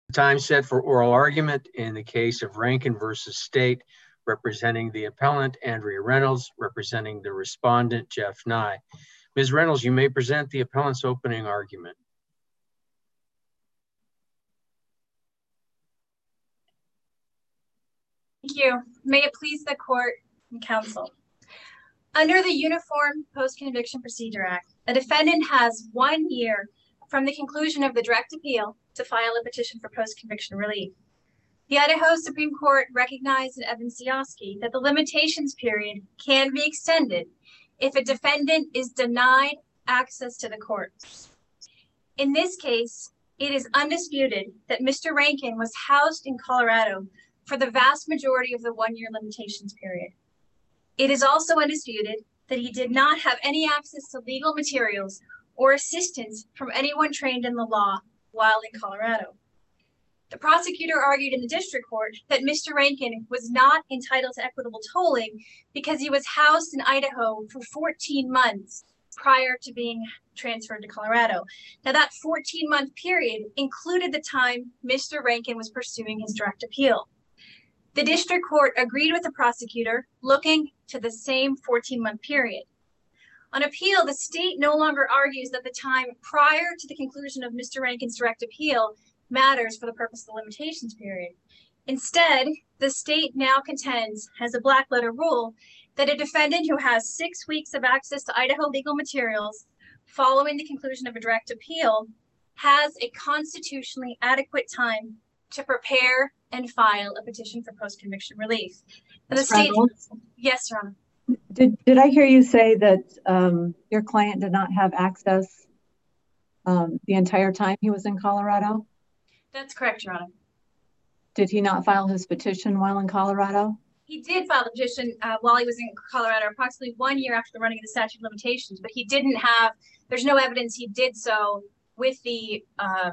Time set for oral argument in the case of Rankin versus State, representing the appellant, Andrea Reynolds, representing the respondent, Jeff Nye. Ms. Reynolds, you may present the appellant's opening argument. Thank you. May it please the court and counsel. Under the Uniform Post-Conviction Procedure Act, a defendant has 1 year from the conclusion of the direct appeal to file a petition for post-conviction relief. The Idaho Supreme Court recognized in Evans-Sioski that the limitations period can be extended if a defendant is denied access to the courts. In this case, it is undisputed that Mr. Rankin was housed in Colorado for the vast majority of the 1 year limitations period. It is also undisputed that he did not have any access to legal materials or assistance from anyone trained in the law while in Colorado. The prosecutor argued in the district court that Mr. Rankin was not entitled to equitable tolling because he was housed in Idaho for 14 months prior to being transferred to Colorado. Now, that 14-month period included the time Mr. Rankin was pursuing his direct appeal. The district court agreed with the prosecutor, looking to the same 14-month period. On appeal, the state no longer argues that the time prior to the conclusion of Mr. Rankin's direct appeal matters for the purpose of the limitations period. Instead, the state now contends, as a black letter rule, that a defendant who has 6 weeks of access to Idaho legal materials following the conclusion of a direct appeal has a constitutionally adequate time to prepare and file a petition for post-conviction relief. The state, yes, Your Honor. Did I hear you say that your client did not have access the entire time he was in Colorado? That's correct, Your Honor. Did he not file his petition while in Colorado? He did file the petition while he was in Colorado, approximately 1 year after the running of the statute of limitations, but he didn't have, there's no evidence he did so with the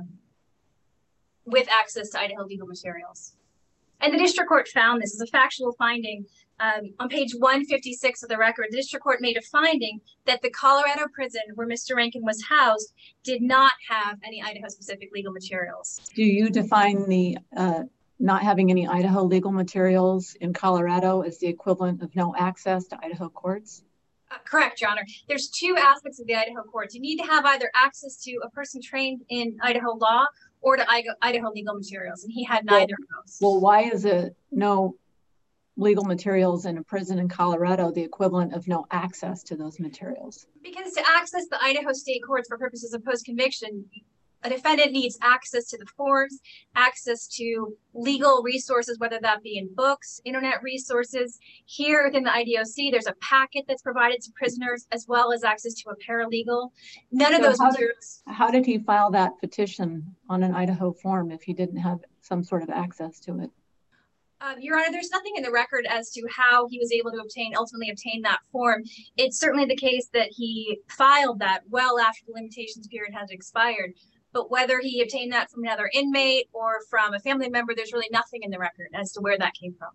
with access to Idaho legal materials. And the district court found this as a factual finding. On page 156 of the record, the district court made a finding that the Colorado prison where Mr. Rankin was housed did not have any Idaho-specific legal materials. Do you define the not having any Idaho legal materials in Colorado as the equivalent of no access to Idaho courts? Correct, Your Honor. There's two aspects of the Idaho courts. You need to have either access to a person trained in Idaho law or to Idaho legal materials, and he had neither of those. Well, why is it no legal materials in a prison in Colorado the equivalent of no access to those materials? Because to access the Idaho state courts for purposes of post-conviction, a defendant needs access to the forms, access to legal resources, whether that be in books, internet resources. Here within the IDOC, there's a packet that's provided to prisoners, as well as access to a paralegal. None of those materials. How did he file that petition on an Idaho form if he didn't have some sort of access to it? Your Honor, there's nothing in the record as to how he was able to ultimately obtain that form. It's certainly the case that he filed that well after the limitations period has expired. But whether he obtained that from another inmate or from a family member, there's really nothing in the record as to where that came from.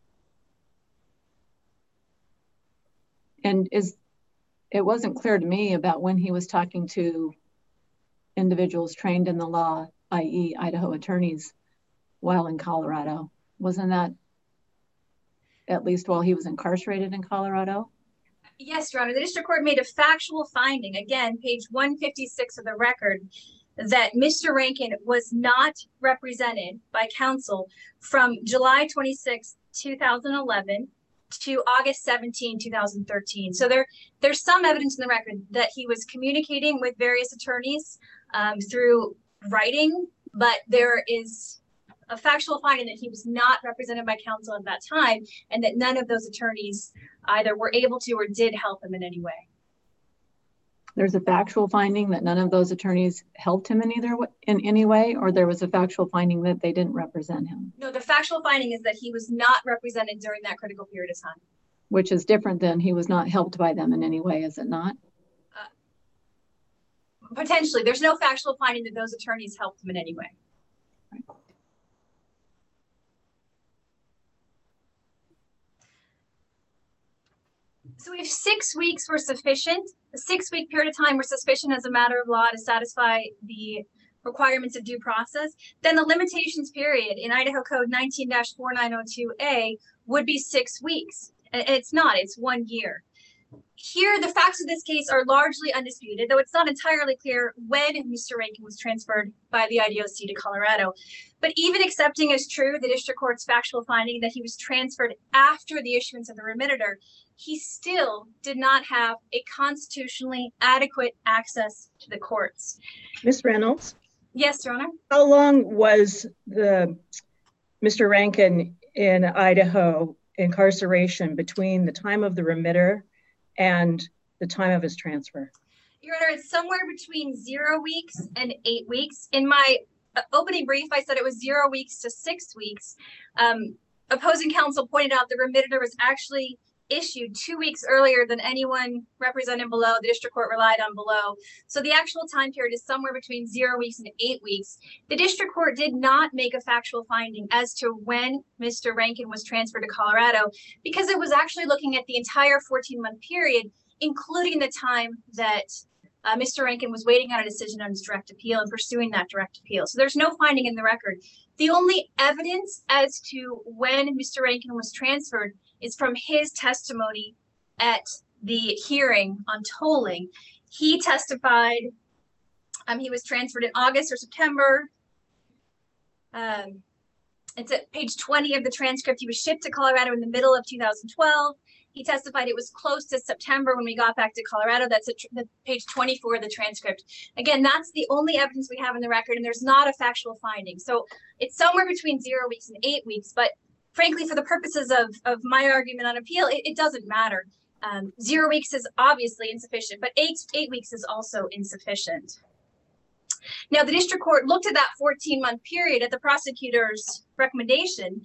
And it wasn't clear to me about when he was talking to individuals trained in the law, i.e. Idaho attorneys, while in Colorado. Wasn't that at least while he was incarcerated in Colorado? Yes, Your Honor. The district court made a factual finding, again, page 156 of the record, that Mr. Rankin was not represented by counsel from July 26, 2011 to August 17, 2013. So there's some evidence in the record that he was communicating with various attorneys through writing, but there is a factual finding that he was not represented by counsel at that time, and that none of those attorneys either were able to or did help him in any way. There's a factual finding that none of those attorneys helped him in any way, or there was a factual finding that they didn't represent him? No, the factual finding is that he was not represented during that critical period of time. Which is different than he was not helped by them in any way, is it not? Potentially. There's no factual finding that those attorneys helped him in any way. Right. So if 6 weeks were sufficient, a 6 week period of time were sufficient as a matter of law to satisfy the requirements of due process, then the limitations period in Idaho Code 19-4902A would be 6 weeks. And it's not, it's 1 year. Here, the facts of this case are largely undisputed, though it's not entirely clear when Mr. Rankin was transferred by the IDOC to Colorado. But even accepting as true the district court's factual finding that he was transferred after the issuance of the remitter, he still did not have a constitutionally adequate access to the courts. Ms. Reynolds? Yes, Your Honor. How long was Mr. Rankin in Idaho incarceration between the time of the remitter and the time of his transfer? Your Honor, it's somewhere between 0 weeks and 8 weeks. In my opening brief, I said it was 0 weeks to 6 weeks. Opposing counsel pointed out the remitter was actually issued 2 weeks earlier than anyone represented below. The district court relied on below. So the actual time period is somewhere between 0 weeks and 8 weeks. The district court did not make a factual finding as to when Mr. Rankin was transferred to Colorado, because it was actually looking at the entire 14-month period, including the time that Mr. Rankin was waiting on a decision on his direct appeal and pursuing that direct appeal. So there's no finding in the record. The only evidence as to when Mr. Rankin was transferred is from his testimony at the hearing on tolling. He testified he was transferred in August or September. It's at page 20 of the transcript. He was shipped to Colorado in the middle of 2012. He testified it was close to September when we got back to Colorado. That's at page 24 of the transcript. Again, that's the only evidence we have in the record, and there's not a factual finding. So it's somewhere between 0 weeks and 8 weeks, but frankly, for the purposes of my argument on appeal, it doesn't matter. 0 weeks is obviously insufficient, but eight weeks is also insufficient. Now, the district court looked at that 14-month period at the prosecutor's recommendation.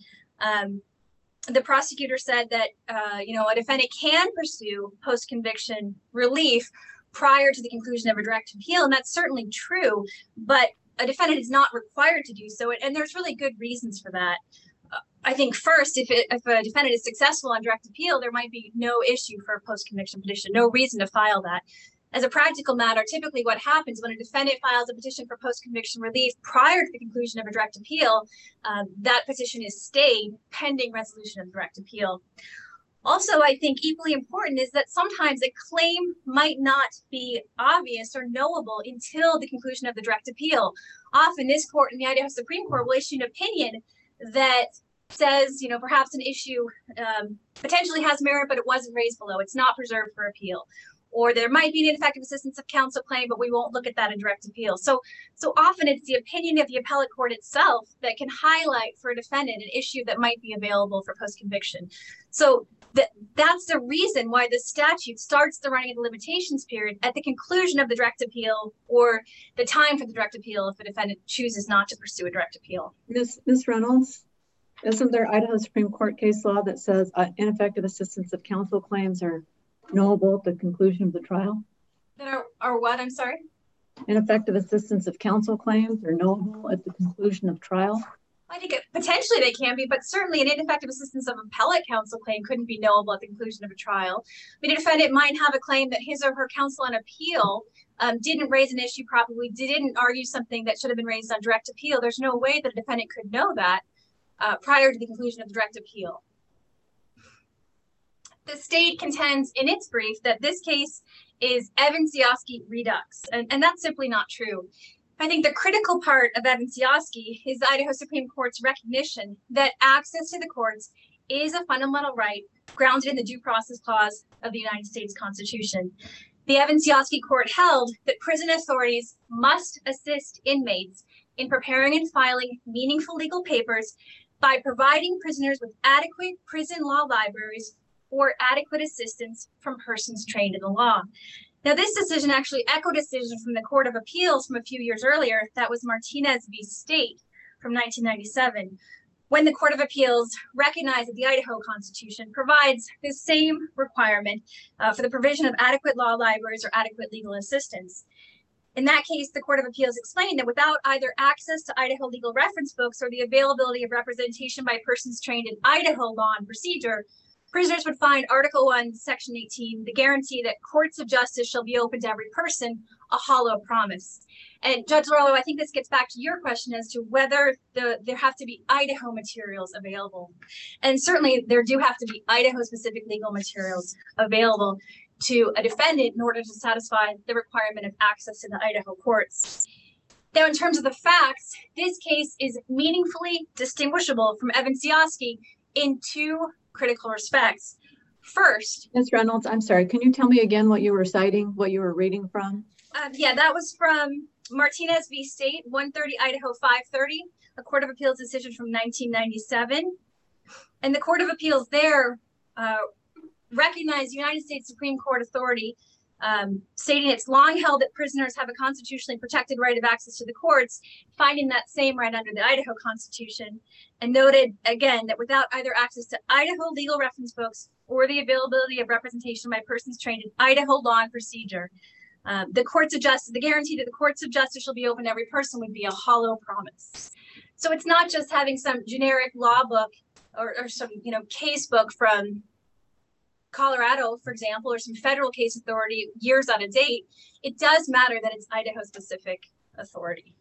The prosecutor said that, a defendant can pursue post-conviction relief prior to the conclusion of a direct appeal, and that's certainly true, but a defendant is not required to do so, and there's really good reasons for that. I think first, if a defendant is successful on direct appeal, there might be no issue for a post-conviction petition, no reason to file that. As a practical matter, typically what happens when a defendant files a petition for post-conviction relief prior to the conclusion of a direct appeal, that petition is stayed pending resolution of direct appeal. Also, I think equally important is that sometimes a claim might not be obvious or knowable until the conclusion of the direct appeal. Often this court and the Idaho Supreme Court will issue an opinion that says, perhaps an issue potentially has merit, but it wasn't raised below. It's not preserved for appeal. Or there might be an ineffective assistance of counsel claim, but we won't look at that in direct appeal. So often it's the opinion of the appellate court itself that can highlight for a defendant an issue that might be available for post-conviction. So that's the reason why the statute starts the running of the limitations period at the conclusion of the direct appeal or the time for the direct appeal if the defendant chooses not to pursue a direct appeal. Ms. Reynolds, isn't there Idaho Supreme Court case law that says ineffective assistance of counsel claims are knowable at the conclusion of the trial? That are what? I'm sorry? Ineffective assistance of counsel claims are knowable at the conclusion of trial? I think potentially they can be, but certainly an ineffective assistance of appellate counsel claim couldn't be knowable at the conclusion of a trial. I mean, a defendant might have a claim that his or her counsel on appeal didn't raise an issue properly, didn't argue something that should have been raised on direct appeal. There's no way that a defendant could know that prior to the conclusion of the direct appeal. The state contends in its brief that this case is Evansiowski redux, and that's simply not true. I think the critical part of Evansiowski is the Idaho Supreme Court's recognition that access to the courts is a fundamental right grounded in the Due Process Clause of the United States Constitution. The Evansiowski court held that prison authorities must assist inmates in preparing and filing meaningful legal papers by providing prisoners with adequate prison law libraries or adequate assistance from persons trained in the law. Now, this decision actually echoed a decision from the Court of Appeals from a few years earlier. That was Martinez v. State from 1997, when the Court of Appeals recognized that the Idaho Constitution provides the same requirement for the provision of adequate law libraries or adequate legal assistance. In that case, the Court of Appeals explained that without either access to Idaho legal reference books or the availability of representation by persons trained in Idaho law and procedure, prisoners would find Article 1, Section 18, the guarantee that courts of justice shall be open to every person, a hollow promise. And Judge Lorello, I think this gets back to your question as to whether there have to be Idaho materials available. And certainly there do have to be Idaho-specific legal materials available to a defendant in order to satisfy the requirement of access to the Idaho courts. Now, in terms of the facts, this case is meaningfully distinguishable from Evansiowski in two critical respects. First, Ms. Reynolds, I'm sorry, can you tell me again what you were citing, what you were reading from? Yeah, that was from Martinez v. State, 130 Idaho 530, a Court of Appeals decision from 1997. And the Court of Appeals there recognized United States Supreme Court authority, stating it's long held that prisoners have a constitutionally protected right of access to the courts, finding that same right under the Idaho Constitution, and noted again that without either access to Idaho legal reference books or the availability of representation by persons trained in Idaho law and procedure, the guarantee that the courts of justice shall be open to every person would be a hollow promise. So it's not just having some generic law book or some case book from Colorado, for example, or some federal case authority years out of date. It does matter that it's Idaho specific authority.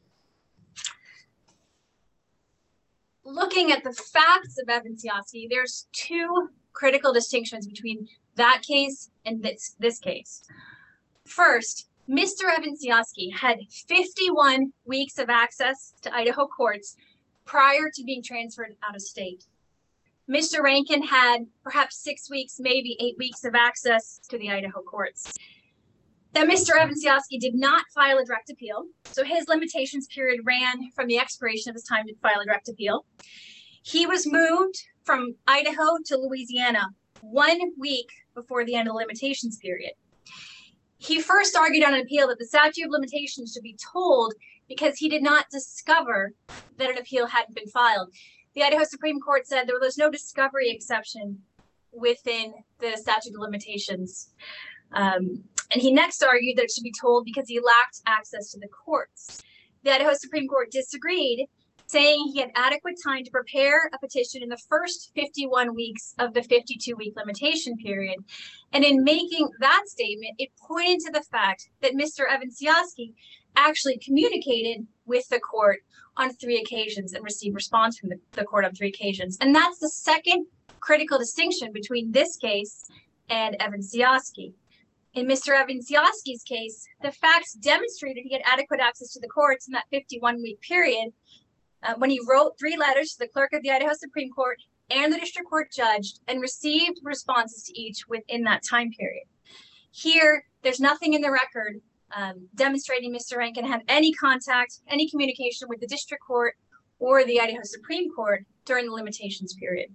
Looking at the facts of Evansiowski, there's two critical distinctions between that case and this case. First, Mr. Evansiowski had 51 weeks of access to Idaho courts prior to being transferred out of state. Mr. Rankin had perhaps 6 weeks, maybe 8 weeks of access to the Idaho courts. Now, Mr. Evansiowski did not file a direct appeal, so his limitations period ran from the expiration of his time to file a direct appeal. He was moved from Idaho to Louisiana 1 week before the end of the limitations period. He first argued on an appeal that the statute of limitations should be told because he did not discover that an appeal hadn't been filed. The Idaho Supreme Court said there was no discovery exception within the statute of limitations. And he next argued that it should be told because he lacked access to the courts. The Idaho Supreme Court disagreed, saying he had adequate time to prepare a petition in the first 51 weeks of the 52-week limitation period. And in making that statement, it pointed to the fact that Mr. Evansiowski actually communicated with the court on 3 occasions and received response from the court on 3 occasions. And that's the second critical distinction between this case and Evansiowski. In Mr. Evansiowski's case, the facts demonstrated he had adequate access to the courts in that 51-week period when he wrote 3 letters to the clerk of the Idaho Supreme Court and the district court judge and received responses to each within that time period. Here, there's nothing in the record demonstrating Mr. Rankin had any contact, any communication with the district court or the Idaho Supreme Court during the limitations period.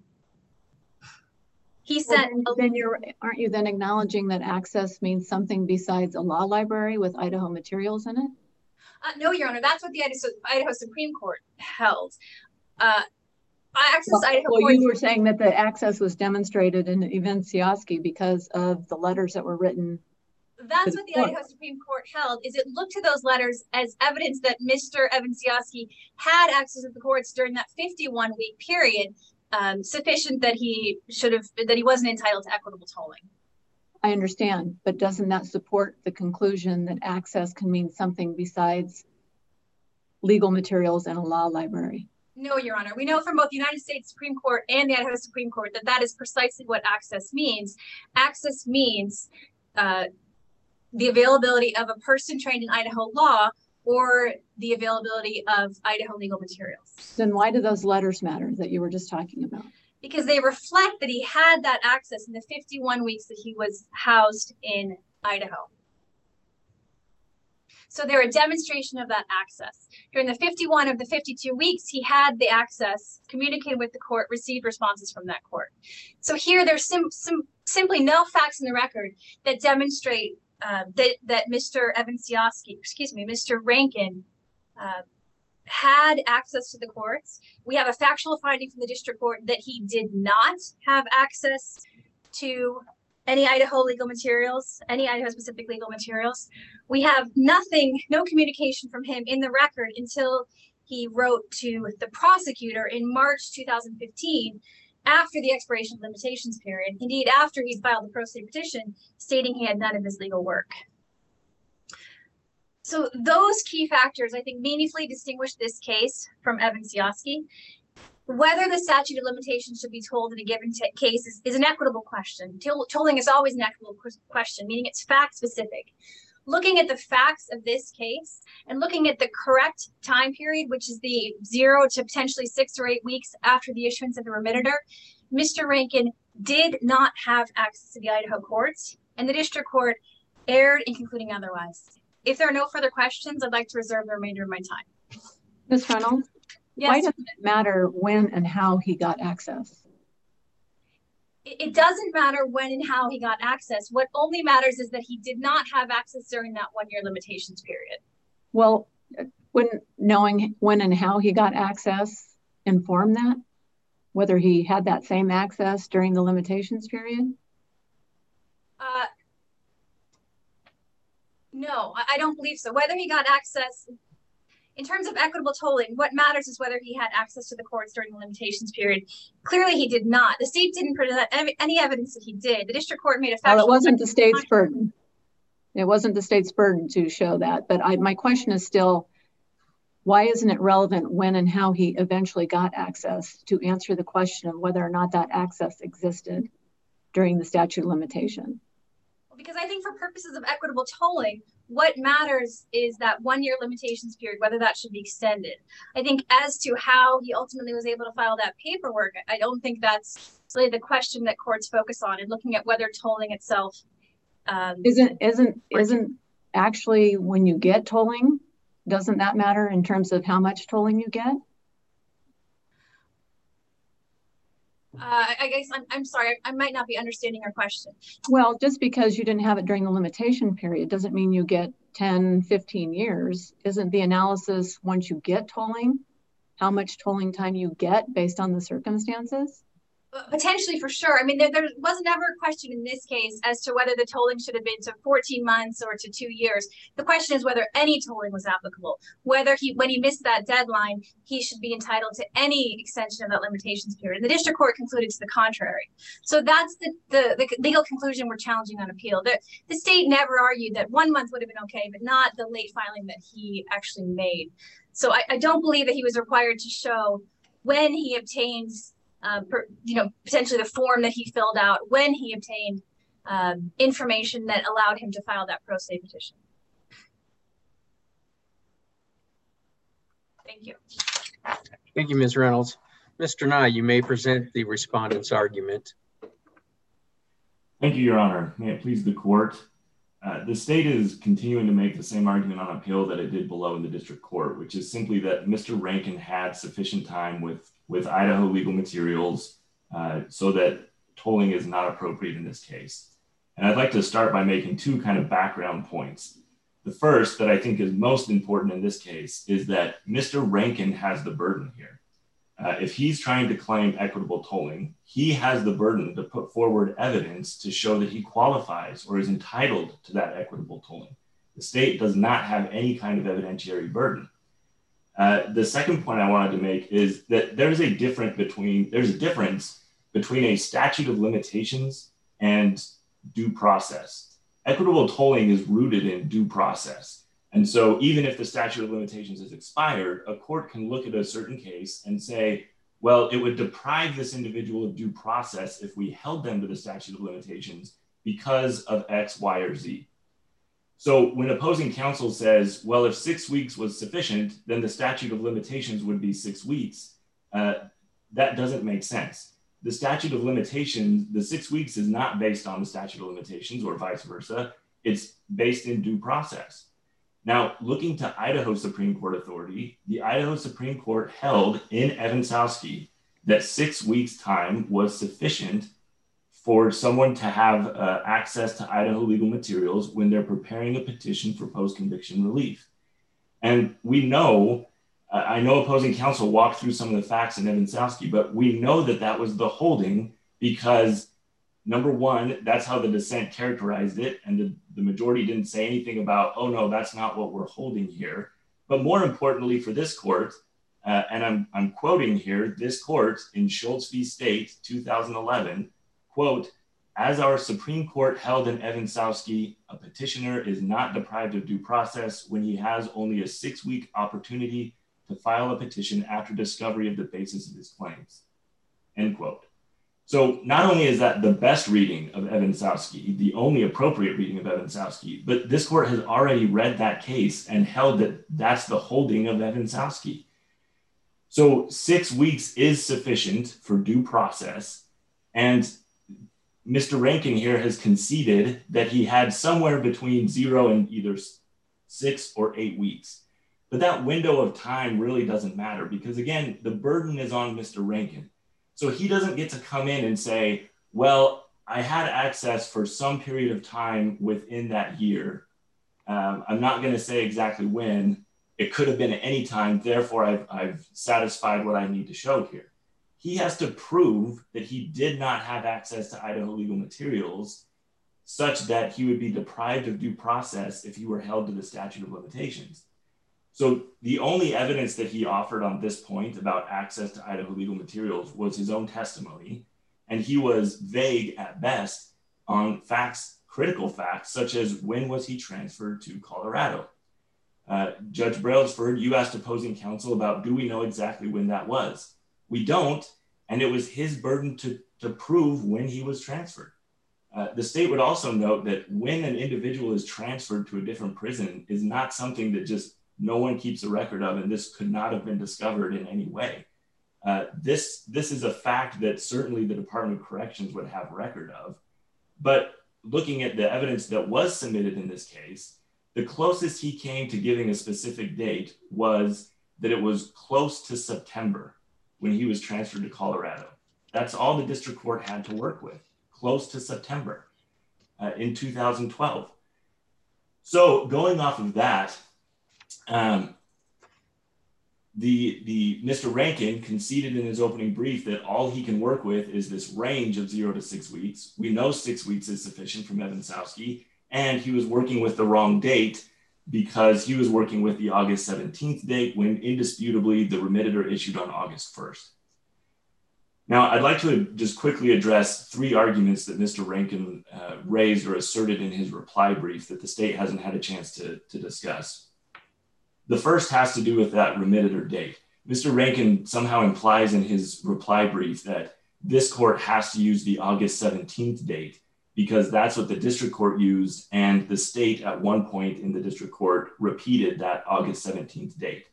He said, aren't you then acknowledging that access means something besides a law library with Idaho materials in it? No, Your Honor, that's what the Idaho Supreme Court held. You were saying that the access was demonstrated in Evansiowski because of the letters that were written. That's what the Idaho Supreme Court held, is it looked to those letters as evidence that Mr. Evansiowski had access to the courts during that 51-week period, sufficient that he wasn't entitled to equitable tolling. I understand, but doesn't that support the conclusion that access can mean something besides legal materials and a law library? No, Your Honor. We know from both the United States Supreme Court and the Idaho Supreme Court that that is precisely what access means. Access means the availability of a person trained in Idaho law or the availability of Idaho legal materials. Then why do those letters matter that you were just talking about? Because they reflect that he had that access in the 51 weeks that he was housed in Idaho. So they're a demonstration of that access. During the 51 of the 52 weeks, he had the access, communicated with the court, received responses from that court. So here there's simply no facts in the record that demonstrate that Mr. Rankin had access to the courts. We have a factual finding from the district court that he did not have access to any Idaho legal materials, any Idaho specific legal materials. We have no communication from him in the record until he wrote to the prosecutor in March 2015, after the expiration of limitations period. Indeed, after he filed the pro se petition stating he had none of his legal work. So those key factors, I think, meaningfully distinguish this case from Evans Yoski. Whether the statute of limitations should be told in a given case is an equitable question. Tolling is always an equitable question, meaning it's fact specific. Looking at the facts of this case and looking at the correct time period, which is the 0 to potentially 6 or 8 weeks after the issuance of the remitter, Mr. Rankin did not have access to the Idaho courts, and the district court erred in concluding otherwise. If there are no further questions, I'd like to reserve the remainder of my time. Ms. Reynolds, yes. Why doesn't it matter when and how he got access? It doesn't matter when and how he got access. What only matters is that he did not have access during that 1 year limitations period. Well, wouldn't knowing when and how he got access inform that? Whether he had that same access during the limitations period? No, I don't believe so. Whether he got access, in terms of equitable tolling, what matters is whether he had access to the courts during the limitations period. Clearly, he did not. The state didn't present any evidence that he did. The district court made a factual... Well, it wasn't the state's burden. It wasn't the state's burden to show that. But my question is still, why isn't it relevant when and how he eventually got access to answer the question of whether or not that access existed during the statute of limitation? Because I think for purposes of equitable tolling, what matters is that 1 year limitations period, whether that should be extended. I think as to how he ultimately was able to file that paperwork, I don't think that's really the question that courts focus on in looking at whether tolling itself. Isn't actually when you get tolling, doesn't that matter in terms of how much tolling you get? I guess I'm sorry, I might not be understanding your question. Well, just because you didn't have it during the limitation period doesn't mean you get 10, 15 years. Isn't the analysis once you get tolling, how much tolling time you get based on the circumstances? Potentially, for sure. I mean, there was never a question in this case as to whether the tolling should have been to 14 months or to 2 years. The question is whether any tolling was applicable, whether when he missed that deadline, he should be entitled to any extension of that limitations period. And the district court concluded to the contrary. So that's the legal conclusion we're challenging on appeal. The state never argued that 1 month would have been okay, but not the late filing that he actually made. So I don't believe that he was required to show when he obtained potentially the form that he filled out, when he obtained information that allowed him to file that pro se petition. Thank you. Thank you, Ms. Reynolds. Mr. Nye, you may present the respondent's argument. Thank you, Your Honor. May it please the court. The state is continuing to make the same argument on appeal that it did below in the district court, which is simply that Mr. Rankin had sufficient time with Idaho legal materials so that tolling is not appropriate in this case. And I'd like to start by making two kind of background points. The first that I think is most important in this case is that Mr. Rankin has the burden here. If he's trying to claim equitable tolling, he has the burden to put forward evidence to show that he qualifies or is entitled to that equitable tolling. The state does not have any kind of evidentiary burden. The second point I wanted to make is that there's a difference between a statute of limitations and due process. Equitable tolling is rooted in due process. And so even if the statute of limitations is expired, a court can look at a certain case and say, well, it would deprive this individual of due process if we held them to the statute of limitations because of X, Y, or Z. So when opposing counsel says, well, if 6 weeks was sufficient, then the statute of limitations would be 6 weeks. That doesn't make sense. The statute of limitations, the 6 weeks is not based on the statute of limitations or vice versa. It's based in due process. Now, looking to Idaho Supreme Court authority, the Idaho Supreme Court held in Evansowski that 6 weeks time was sufficient for someone to have access to Idaho legal materials when they're preparing a petition for post-conviction relief. And we know, I know opposing counsel walked through some of the facts in Evansowski, but we know that that was the holding because number one, that's how the dissent characterized it. And the majority didn't say anything about, oh no, that's not what we're holding here. But more importantly for this court, And I'm quoting here, this court in Schultz v. State, 2011, quote, "As our Supreme Court held in Evansowski, a petitioner is not deprived of due process when he has only a 6-week opportunity to file a petition after discovery of the basis of his claims," end quote. So not only is that the best reading of Evansowski, the only appropriate reading of Evansowski, but this court has already read that case and held that that's the holding of Evansowski. So 6 weeks is sufficient for due process. And Mr. Rankin here has conceded that he had somewhere between 0 and either 6 or 8 weeks. But that window of time really doesn't matter because, again, the burden is on Mr. Rankin. So he doesn't get to come in and say, well, I had access for some period of time within that year. I'm not going to say exactly when. It could have been at any time. Therefore, I've satisfied what I need to show here. He has to prove that he did not have access to Idaho legal materials such that he would be deprived of due process if he were held to the statute of limitations. So the only evidence that he offered on this point about access to Idaho legal materials was his own testimony. And he was vague at best on facts, critical facts, such as when was he transferred to Colorado? Judge Brailsford, you asked opposing counsel about, do we know exactly when that was? We don't, and it was his burden to prove when he was transferred. The state would also note that when an individual is transferred to a different prison is not something that just no one keeps a record of, and this could not have been discovered in any way. This is a fact that certainly the Department of Corrections would have record of, but looking at the evidence that was submitted in this case, the closest he came to giving a specific date was that it was close to September when he was transferred to Colorado. That's all the district court had to work with, close to September in 2012. So going off of that, Mr. Rankin conceded in his opening brief that all he can work with is this range of 0 to 6 weeks. We know 6 weeks is sufficient from Evansowski, and he was working with the wrong date because he was working with the August 17th date when indisputably the remitter issued on August 1st. Now, I'd like to just quickly address 3 arguments that Mr. Rankin raised or asserted in his reply brief that the state hasn't had a chance to discuss. The first has to do with that remitter date. Mr. Rankin somehow implies in his reply brief that this court has to use the August 17th date because that's what the district court used, and the state at one point in the district court repeated that August 17th date.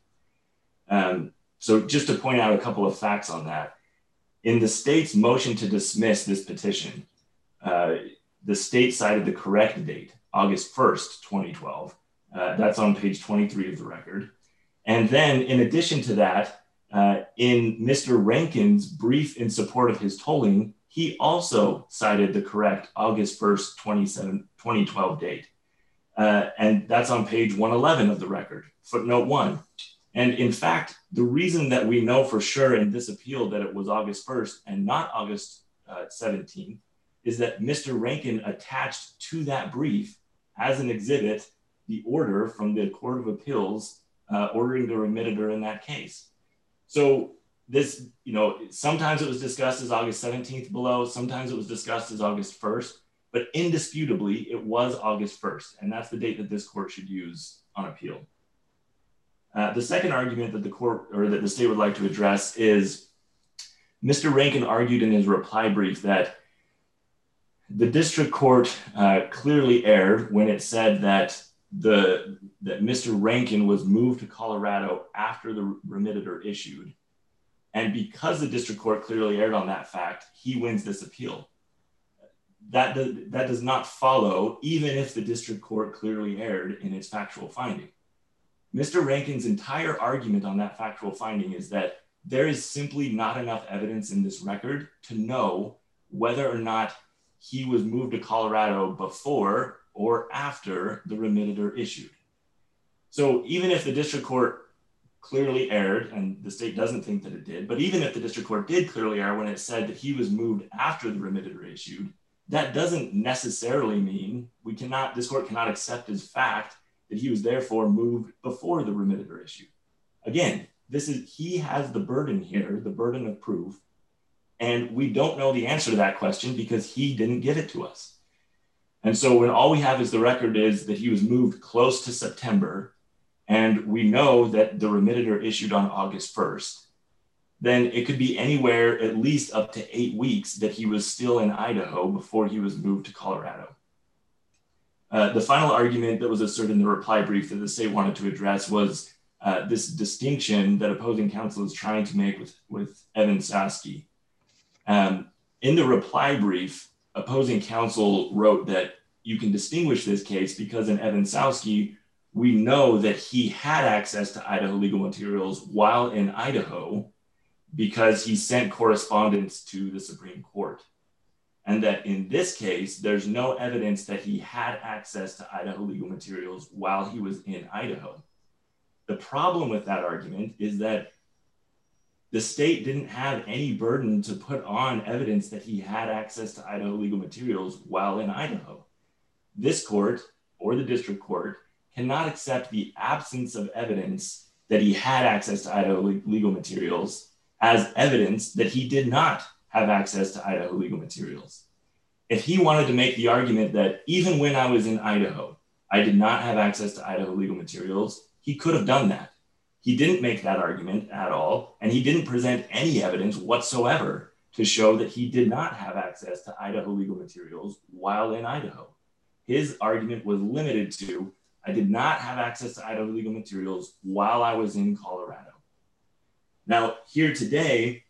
So just to point out a couple of facts on that, in the state's motion to dismiss this petition, the state cited the correct date, August 1st, 2012. That's on page 23 of the record. And then in addition to that, in Mr. Rankin's brief in support of his tolling, he also cited the correct August 1st, 2012 date. And that's on page 111 of the record, footnote 1. And in fact, the reason that we know for sure in this appeal that it was August 1st and not August 17th is that Mr. Rankin attached to that brief as an exhibit the order from the Court of Appeals ordering the remitter in that case. So this, sometimes it was discussed as August 17th below, sometimes it was discussed as August 1st, but indisputably it was August 1st, and that's the date that this court should use on appeal. The second argument that the court or that the state would like to address is Mr. Rankin argued in his reply brief that the district court clearly erred when it said that Mr. Rankin was moved to Colorado after the remitter issued. And because the district court clearly erred on that fact, he wins this appeal. That does not follow, even if the district court clearly erred in its factual finding. Mr. Rankin's entire argument on that factual finding is that there is simply not enough evidence in this record to know whether or not he was moved to Colorado before or after the remitter issued. So even if the district court clearly erred, and the state doesn't think that it did, but even if the district court did clearly err when it said that he was moved after the remitter issued, that doesn't necessarily mean this court cannot accept as fact that he was therefore moved before the remitter issued. Again, he has the burden here, the burden of proof, and we don't know the answer to that question because he didn't give it to us. And so when all we have is the record is that he was moved close to September, and we know that the remitter issued on August 1st, then it could be anywhere at least up to 8 weeks that he was still in Idaho before he was moved to Colorado. The final argument that was asserted in the reply brief that the state wanted to address was this distinction that opposing counsel is trying to make with Evan Sowski. In the reply brief, opposing counsel wrote that you can distinguish this case because in Evan Sowski, we know that he had access to Idaho legal materials while in Idaho because he sent correspondence to the Supreme Court. And that in this case, there's no evidence that he had access to Idaho legal materials while he was in Idaho. The problem with that argument is that the state didn't have any burden to put on evidence that he had access to Idaho legal materials while in Idaho. This court or the district court cannot accept the absence of evidence that he had access to Idaho legal materials as evidence that he did not have access to Idaho legal materials. If he wanted to make the argument that even when I was in Idaho, I did not have access to Idaho legal materials, he could have done that. He didn't make that argument at all, and he didn't present any evidence whatsoever to show that he did not have access to Idaho legal materials while in Idaho. His argument was limited to, I did not have access to Idaho legal materials while I was in Colorado. Now, here today,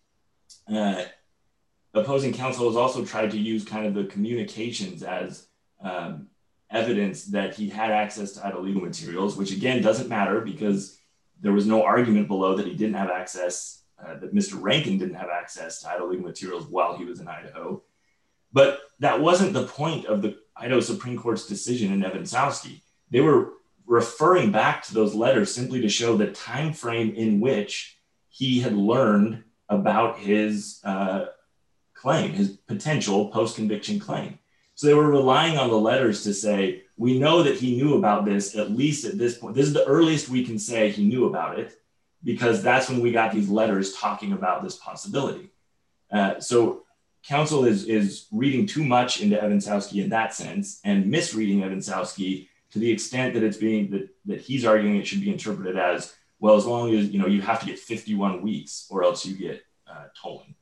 opposing counsel has also tried to use kind of the communications as evidence that he had access to Idaho legal materials, which again doesn't matter because there was no argument below that he didn't have access, that Mr. Rankin didn't have access to Idaho legal materials while he was in Idaho. But that wasn't the point of the Idaho Supreme Court's decision in Evan Sowski. They were referring back to those letters simply to show the time frame in which he had learned about his claim, his potential post-conviction claim. So they were relying on the letters to say, we know that he knew about this, at least at this point. This is the earliest we can say he knew about it, because that's when we got these letters talking about this possibility. So counsel is reading too much into Evan Sowski in that sense and misreading Evan Sowski to the extent that it's being, that he's arguing it should be interpreted as, well, as long as, you have to get 51 weeks or else you get tolling.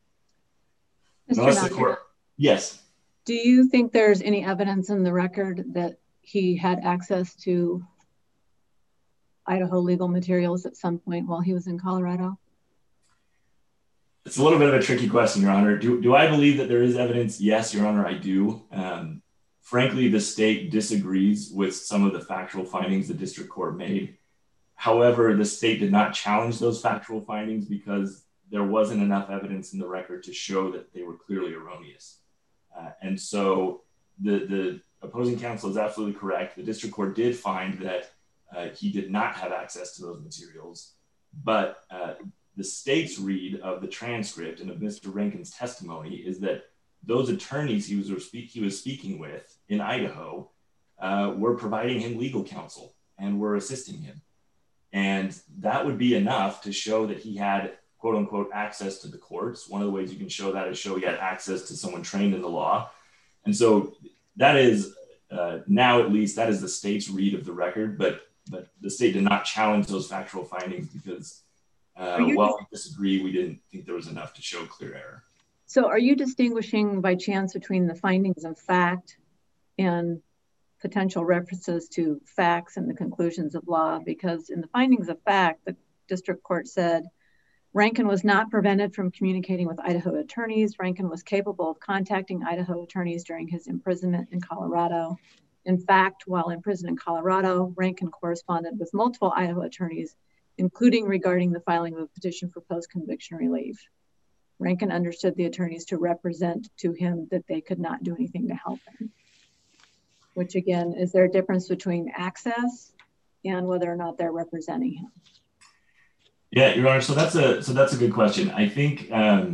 Yes. Do you think there's any evidence in the record that he had access to Idaho legal materials at some point while he was in Colorado? It's a little bit of a tricky question, Your Honor. Do I believe that there is evidence? Yes, Your Honor, I do. Frankly, the state disagrees with some of the factual findings the district court made. However, the state did not challenge those factual findings because there wasn't enough evidence in the record to show that they were clearly erroneous. And so the opposing counsel is absolutely correct. The district court did find that he did not have access to those materials, but the state's read of the transcript and of Mr. Rankin's testimony is that those attorneys he was speaking with in Idaho were providing him legal counsel and were assisting him. And that would be enough to show that he had, quote unquote, access to the courts. One of the ways you can show that is show he had access to someone trained in the law. And so that is now, at least, that is the state's read of the record, but the state did not challenge those factual findings because while we disagree, we didn't think there was enough to show clear error. So are you distinguishing by chance between the findings of fact and potential references to facts and the conclusions of law? Because in the findings of fact, the district court said Rankin was not prevented from communicating with Idaho attorneys. Rankin was capable of contacting Idaho attorneys during his imprisonment in Colorado. In fact, while in prison in Colorado, Rankin corresponded with multiple Idaho attorneys, including regarding the filing of a petition for post-conviction relief. Rankin understood the attorneys to represent to him that they could not do anything to help him. Which again, is there a difference between access and whether or not they're representing him? Yeah, Your Honor, so that's a good question. I think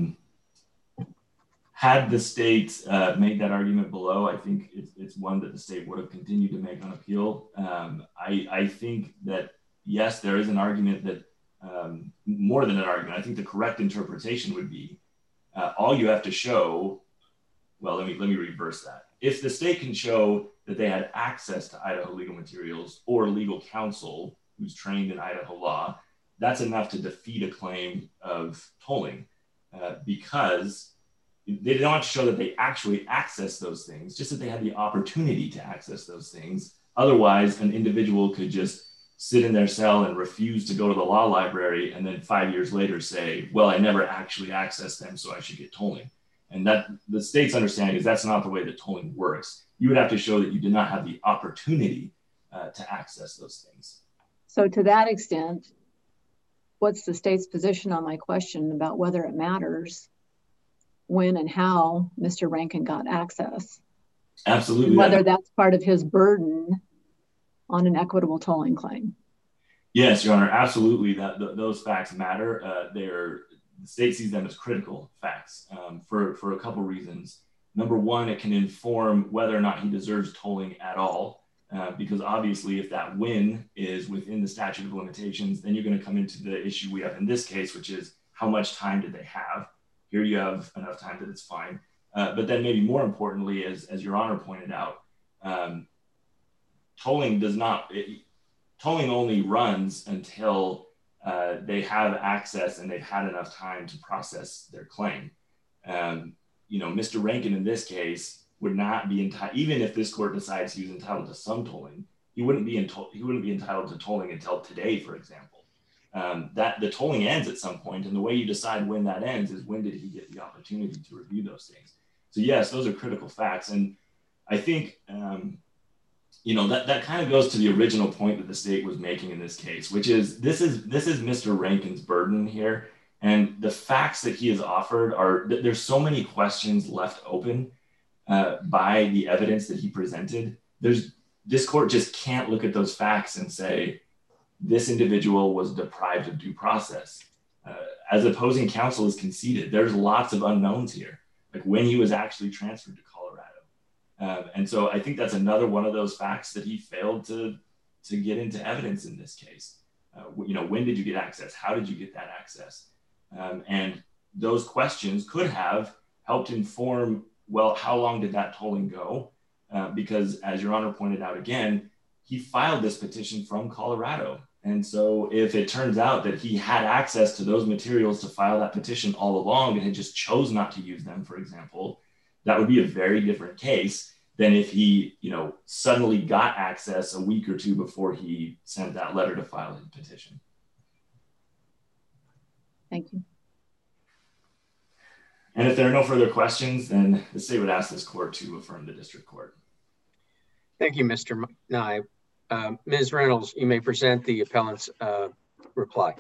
had the state made that argument below, I think it's one that the state would have continued to make on appeal. I think that, yes, there is an argument that more than an argument. I think the correct interpretation would be all you have to show. Well, let me reverse that. If the state can show that they had access to Idaho legal materials or legal counsel who's trained in Idaho law, that's enough to defeat a claim of tolling because they don't have to show that they actually access those things, just that they had the opportunity to access those things. Otherwise, an individual could just sit in their cell and refuse to go to the law library and then 5 years later say, well, I never actually accessed them, so I should get tolling. And that the state's understanding is that's not the way that tolling works. You would have to show that you did not have the opportunity to access those things. So to that extent, what's the state's position on my question about whether it matters when and how Mr. Rankin got access? Absolutely. And whether that's part of his burden on an equitable tolling claim. Yes, Your Honor, absolutely. Those facts matter. The state sees them as critical facts for a couple reasons. Number one, it can inform whether or not he deserves tolling at all, because obviously if that win is within the statute of limitations, then you're going to come into the issue we have in this case, which is how much time did they have? Here you have enough time that it's fine. But then maybe more importantly, as Your Honor pointed out, tolling only runs until they have access and they've had enough time to process their claim. Mr. Rankin in this case would not be entitled, even if this court decides he was entitled to some tolling, he wouldn't be entitled to tolling until today, for example. That the tolling ends at some point, and the way you decide when that ends is when did he get the opportunity to review those things. So yes, those are critical facts, and I think that kind of goes to the original point that the state was making in this case, which is this is Mr. Rankin's burden here. And the facts that he has offered there's so many questions left open by the evidence that he presented. This court just can't look at those facts and say, this individual was deprived of due process. As opposing counsel has conceded, there's lots of unknowns here, like when he was actually transferred to Colorado. And so I think that's another one of those facts that he failed to get into evidence in this case. When did you get access? How did you get that access? And those questions could have helped inform, well, how long did that tolling go? Because as Your Honor pointed out again, he filed this petition from Colorado. And so if it turns out that he had access to those materials to file that petition all along and had just chose not to use them, for example, that would be a very different case than if he, suddenly got access a week or two before he sent that letter to file his petition. Thank you. And if there are no further questions, then the state would ask this court to affirm the district court. Thank you, Mr. Nye. Ms. Reynolds, you may present the appellant's reply.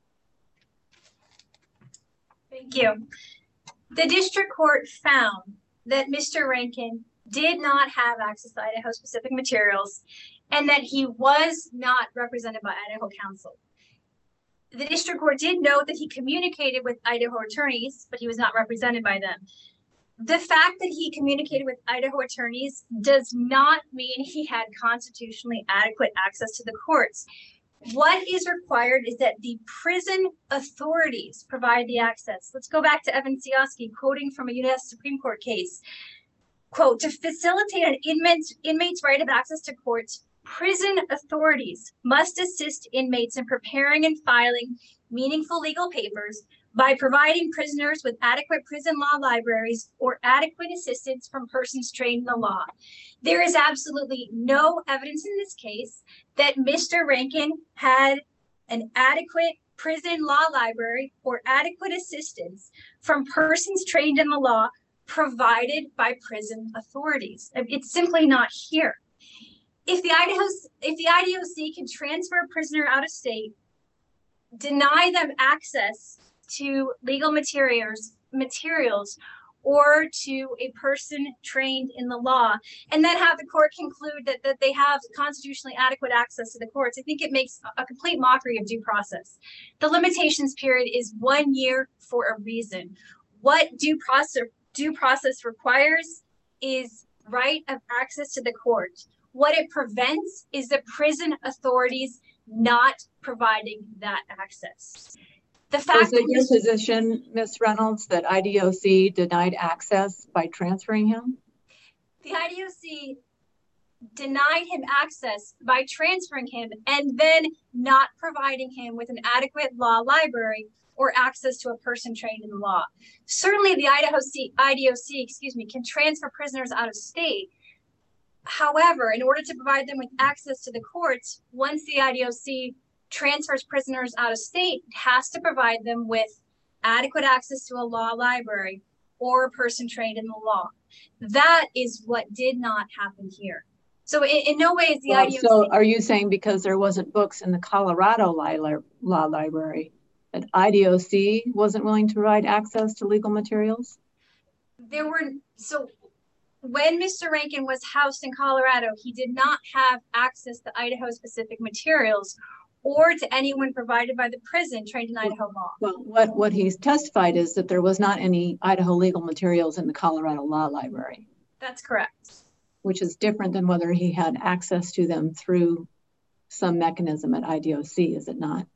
Thank you. The district court found that Mr. Rankin did not have access to Idaho specific materials and that he was not represented by Idaho counsel. The district court did note that he communicated with Idaho attorneys, but he was not represented by them. The fact that he communicated with Idaho attorneys does not mean he had constitutionally adequate access to the courts. What is required is that the prison authorities provide the access. Let's go back to Evan Sioski, quoting from a U.S. Supreme Court case. Quote, to facilitate an inmate's right of access to courts, prison authorities must assist inmates in preparing and filing meaningful legal papers by providing prisoners with adequate prison law libraries or adequate assistance from persons trained in the law. There is absolutely no evidence in this case that Mr. Rankin had an adequate prison law library or adequate assistance from persons trained in the law provided by prison authorities. It's simply not here. If the IDOC can transfer a prisoner out of state, deny them access to legal materials or to a person trained in the law, and then have the court conclude that they have constitutionally adequate access to the courts, I think it makes a complete mockery of due process. The limitations period is 1 year for a reason. What due process requires is right of access to the court. What it prevents is the prison authorities not providing that access. The Was fact that it your position, Ms. Reynolds, that IDOC denied access by transferring him? the IDOC denied him access by transferring him and then not providing him with an adequate law library or access to a person trained in the law. Certainly the IDOC, can transfer prisoners out of state. However, in order to provide them with access to the courts, once the IDOC transfers prisoners out of state, it has to provide them with adequate access to a law library or a person trained in the law. That is what did not happen here. So in no way is the IDOC... So are you saying because there wasn't books in the Colorado Law Library that IDOC wasn't willing to provide access to legal materials? So when Mr. Rankin was housed in Colorado, he did not have access to Idaho specific materials or to anyone provided by the prison trained in Idaho law. Well, what he's testified is that there was not any Idaho legal materials in the Colorado Law Library. That's correct. Which is different than whether he had access to them through some mechanism at IDOC, is it not?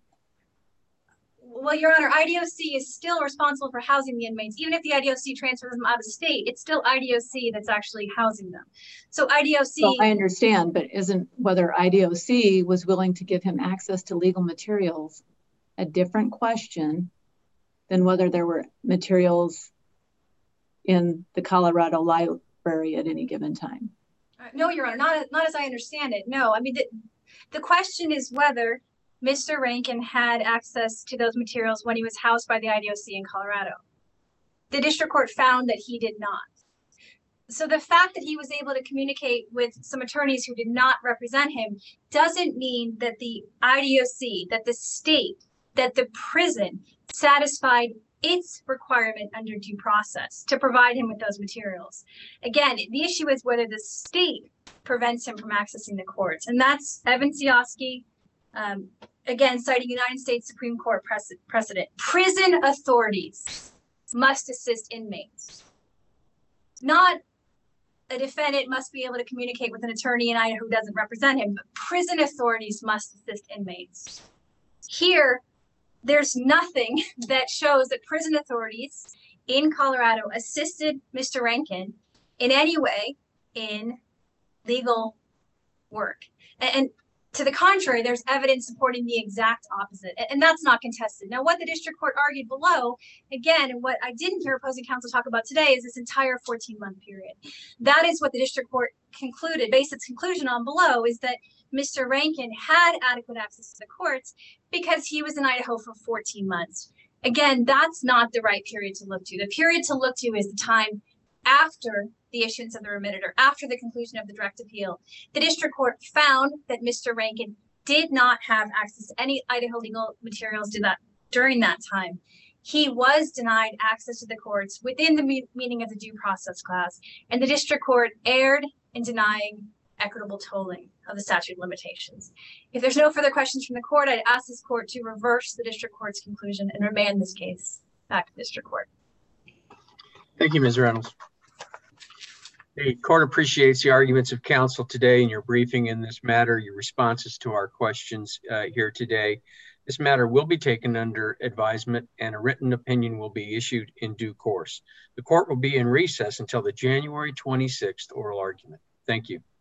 Well, Your Honor, IDOC is still responsible for housing the inmates. Even if the IDOC transfers them out of state, it's still IDOC that's actually housing them. So IDOC... Well, I understand, but isn't whether IDOC was willing to give him access to legal materials a different question than whether there were materials in the Colorado Library at any given time? No, Your Honor, not as I understand it. No, I mean, the question is whether Mr. Rankin had access to those materials when he was housed by the IDOC in Colorado. The district court found that he did not. So the fact that he was able to communicate with some attorneys who did not represent him doesn't mean that the IDOC, that the state, that the prison satisfied its requirement under due process to provide him with those materials. Again, the issue is whether the state prevents him from accessing the courts. And that's Evan Sioski, again, citing United States Supreme Court precedent. Prison authorities must assist inmates. Not a defendant must be able to communicate with an attorney in Idaho who doesn't represent him, but prison authorities must assist inmates. Here, there's nothing that shows that prison authorities in Colorado assisted Mr. Rankin in any way in legal work. And to the contrary, there's evidence supporting the exact opposite, and that's not contested. Now, what the district court argued below, again, and what I didn't hear opposing counsel talk about today, is this entire 14-month period. That is what the district court concluded, based its conclusion on below, is that Mr. Rankin had adequate access to the courts because he was in Idaho for 14 months. Again, that's not the right period to look to. The period to look to is the time after the issuance of the remitted or after the conclusion of the direct appeal. The district court found that Mr. Rankin did not have access to any Idaho legal materials during that time. He was denied access to the courts within the meaning of the due process clause, and the district court erred in denying equitable tolling of the statute of limitations. If there's no further questions from the court, I'd ask this court to reverse the district court's conclusion and remand this case back to district court. Thank you, Ms. Reynolds. The court appreciates the arguments of counsel today and your briefing in this matter, your responses to our questions here today. This matter will be taken under advisement and a written opinion will be issued in due course. The court will be in recess until the January 26th oral argument. Thank you.